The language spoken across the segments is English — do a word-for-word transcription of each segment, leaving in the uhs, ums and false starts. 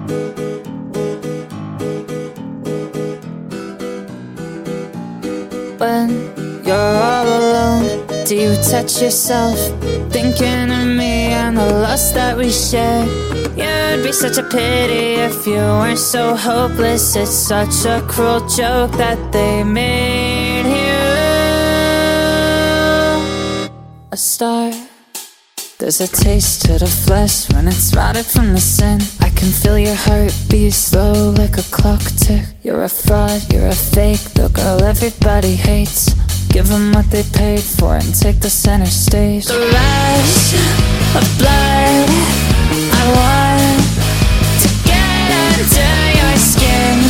When you're all alone, do you touch yourself, thinking of me and the loss that we share? You'd be such a pity if you weren't so hopeless. It's such a cruel joke that they made you a star. There's a taste to the flesh when it's rotted from the sin. I can feel your heart beat slow like a clock tick. You're a fraud, you're a fake, the girl everybody hates. Give them what they paid for and take the center stage. The rush of blood, I want to get under your skin.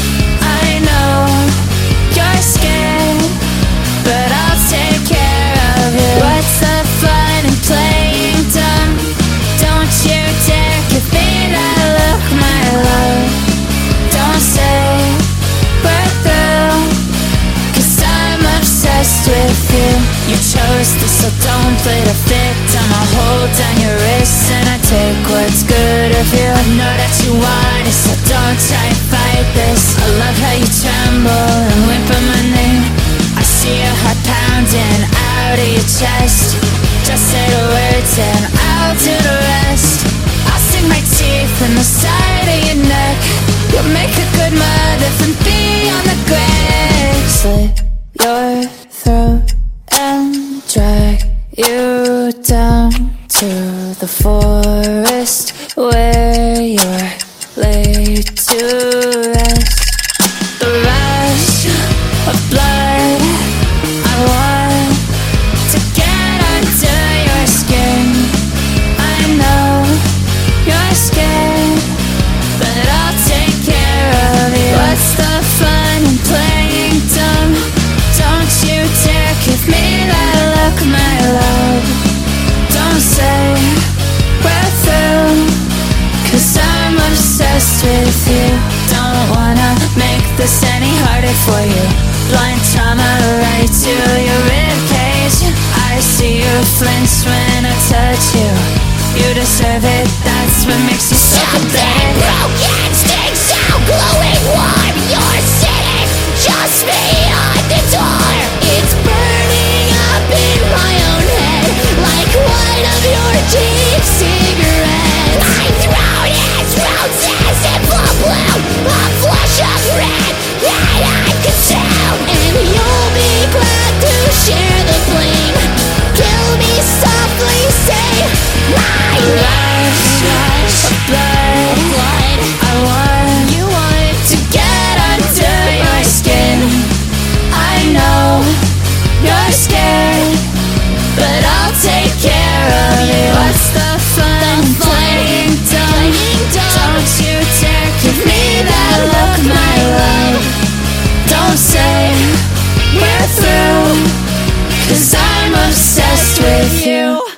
I know you're scared, but I'll take care of you. What's the fun in playing dumb? Don't you dare give me that look, my love. Don't say we're through, 'cause I'm obsessed with you. You chose this, so don't play the victim. I'll hold down your wrists and I take what's good of you. I know that you want it, so don't try and fight this. I love how you tremble and whimper my name. I see your heart pounding out of your chest. Just say the words and I'll do the rest. I'll sink my teeth in the side of your neck. You'll make a good mother from beyond the grave. Slit your throat and drag you down to the forest where you're laid to rest. The rush of blood, I want to get under your skin. I know you're scared, but I'll take care of you. What's the fun in playing dumb? Don't you dare give me that look, my love. Don't say we're through, 'cause I'm obsessed with you. Don't wanna make this any harder for you. Blind trauma right to your ribcage. I see you flinch when I touch you. You deserve it, that's what makes you so pathetic. Broken, sting so glowing warm. You're sitting just beyond the door. It's burning up in my own head like one of your cheap cigarettes. My throat is roses and full blue, a flush of red that I consume. And you'll be glad to share the blame. Kill me softly, say my name. Rush of blood, Blood, I want you want to get under your skin. I know you're scared, but I'll take care of you. What's the fun in playing dumb? Don't you dare give me that look, my love. Don't say we're through, 'cause I'm obsessed with you.